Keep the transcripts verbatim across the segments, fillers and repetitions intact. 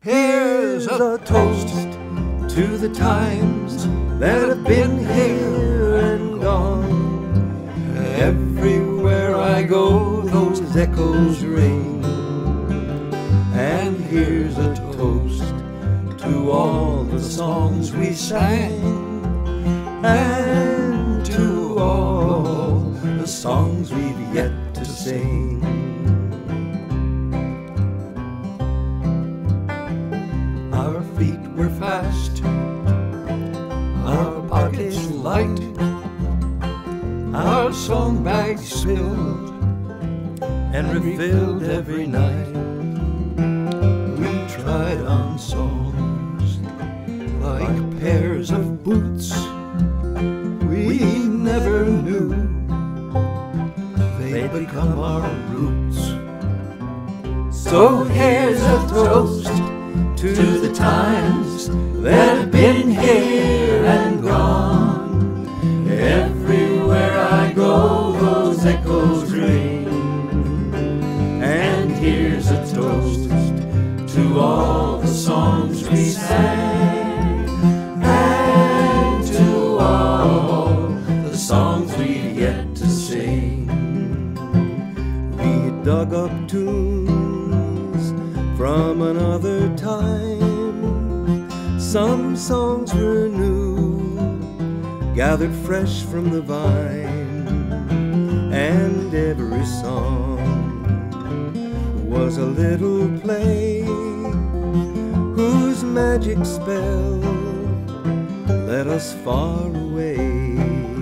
Here's a toast to the times that have been here and gone. Everywhere I go, those echoes ring. And here's a toast to all the songs we sang, and to all the songs we've yet to sing. Our feet were fast, our pockets light, our song bags filled and refilled every night. We tried on songs like pairs of boots we never knew they'd become our roots. So here's a toast to the times that have been here and gone. Everywhere I go, those echoes ring. And here's a toast to all the songs we sang, and to all the songs we've yet to sing. We dug up tunes from another time. Some songs were new, gathered fresh from the vine, and every song was a little play whose magic spell led us far away.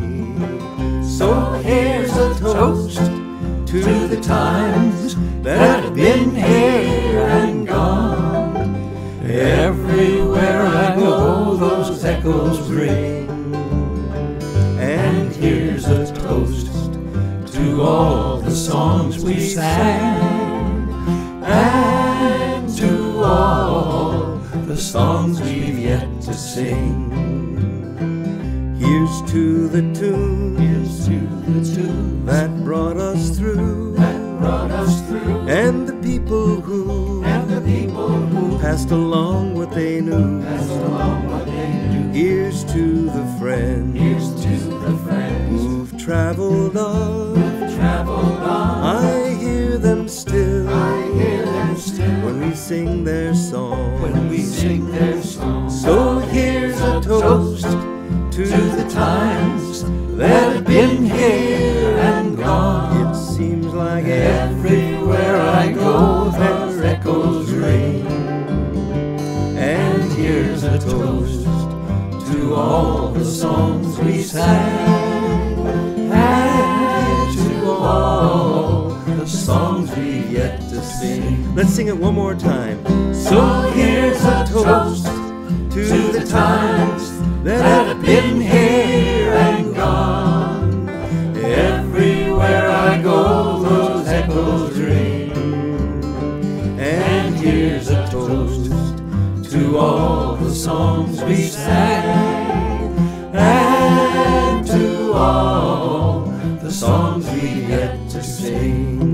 So here's a toast to the times that have been here and gone. Everywhere I go, those echoes ring. And here's a toast to all the songs we sang, and to all the songs we've yet to sing. Here's to the tune, here's to the tune that brought us through, that brought us through, and the people who, and the people who passed along what they knew, passed along what they knew. Here's to the friends, here's to the friends who've traveled on, who've traveled on. I hear them still, I hear them still when we sing their song, when we sing their song. So here's a toast to the times that have been here and gone. It seems like everywhere I go, their echoes ring. And here's a toast to all the songs we sang, and to all the songs we've yet to sing. Let's sing it one more time. So here's a toast to the times that have been here and gone. Everywhere I go, those echoes ring. And here's a toast to all the songs we sang, and to all the songs we yet to sing.